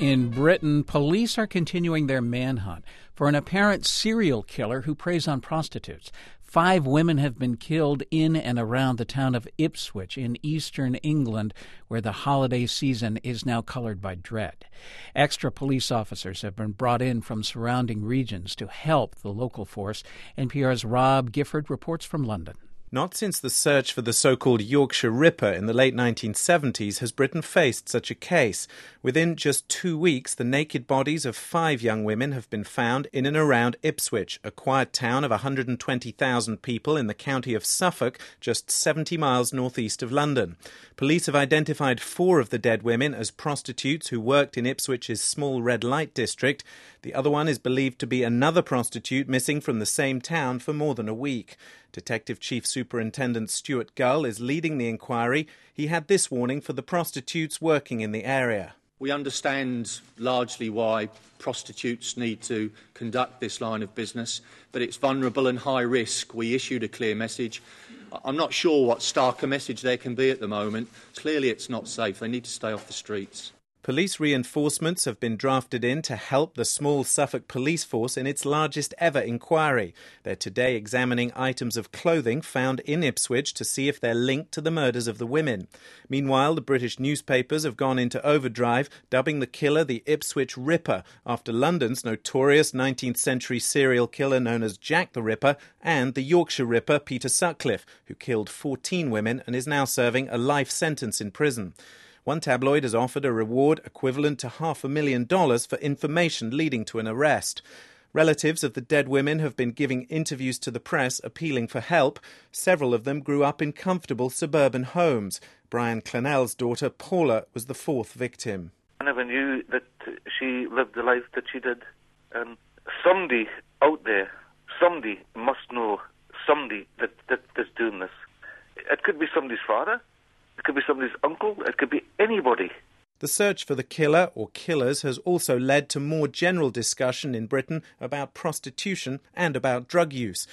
In Britain, police are continuing their manhunt for an apparent serial killer who preys on prostitutes. 5 women have been killed in and around the town of Ipswich in eastern England, where the holiday season is now colored by dread. Extra police officers have been brought in from surrounding regions to help the local force. NPR's Rob Gifford reports from London. Not since the search for the so-called Yorkshire Ripper in the late 1970s has Britain faced such a case. Within just 2 weeks, the naked bodies of 5 young women have been found in and around Ipswich, a quiet town of 120,000 people in the county of Suffolk, just 70 miles northeast of London. Police have identified 4 of the dead women as prostitutes who worked in Ipswich's small red light district. The other one is believed to be another prostitute missing from the same town for more than a week. Detective Chief Superintendent Stuart Gull is leading the inquiry. He had this warning for the prostitutes working in the area. We understand largely why prostitutes need to conduct this line of business, but it's vulnerable and high risk. We issued a clear message. I'm not sure what starker message there can be at the moment. Clearly it's not safe. They need to stay off the streets. Police reinforcements have been drafted in to help the small Suffolk police force in its largest ever inquiry. They're today examining items of clothing found in Ipswich to see if they're linked to the murders of the women. Meanwhile, the British newspapers have gone into overdrive, dubbing the killer the Ipswich Ripper, after London's notorious 19th century serial killer known as Jack the Ripper and the Yorkshire Ripper Peter Sutcliffe, who killed 14 women and is now serving a life sentence in prison. One tabloid has offered a reward equivalent to $500,000 for information leading to an arrest. Relatives of the dead women have been giving interviews to the press appealing for help. Several of them grew up in comfortable suburban homes. Brian Clennell's daughter Paula was the 4th victim. I never knew that she lived the life that she did. And somebody out there, somebody must know somebody that's doing this. It could be somebody's father. It could be somebody's uncle. It could be anybody. The search for the killer or killers has also led to more general discussion in Britain about prostitution and about drug use.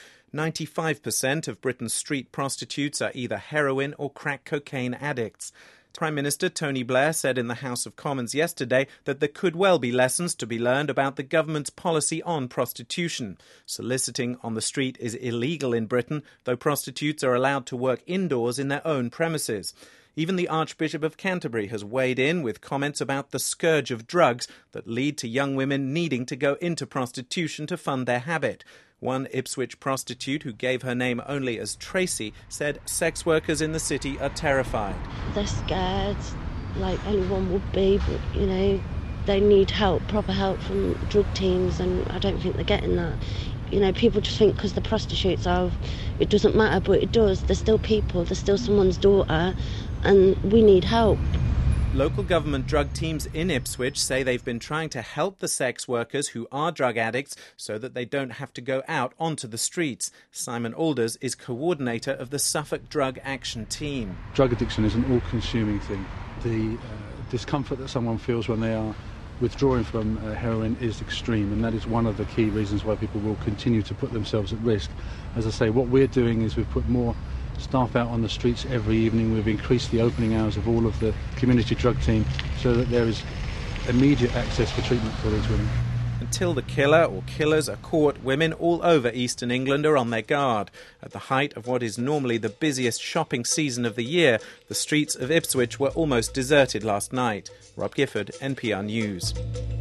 95% of Britain's street prostitutes are either heroin or crack cocaine addicts. Prime Minister Tony Blair said in the House of Commons yesterday that there could well be lessons to be learned about the government's policy on prostitution. Soliciting on the street is illegal in Britain, though prostitutes are allowed to work indoors in their own premises. Even the Archbishop of Canterbury has weighed in with comments about the scourge of drugs that lead to young women needing to go into prostitution to fund their habit. One Ipswich prostitute who gave her name only as Tracy said sex workers in the city are terrified. They're scared, like anyone would be, but, they need help, proper help from drug teams, and I don't think they're getting that. People just think because the prostitutes are, it doesn't matter, but it does. They're still people, they're still someone's daughter, and we need help. Local government drug teams in Ipswich say they've been trying to help the sex workers who are drug addicts so that they don't have to go out onto the streets. Simon Alders is coordinator of the Suffolk Drug Action Team. Drug addiction is an all-consuming thing. The discomfort that someone feels when they are withdrawing from heroin is extreme, and that is one of the key reasons why people will continue to put themselves at risk. As I say, what we're doing is we've put more staff out on the streets every evening. We've increased the opening hours of all of the community drug team so that there is immediate access for treatment for these women. Until the killer or killers are caught, women all over eastern England are on their guard. At the height of what is normally the busiest shopping season of the year, the streets of Ipswich were almost deserted last night. Rob Gifford, NPR News.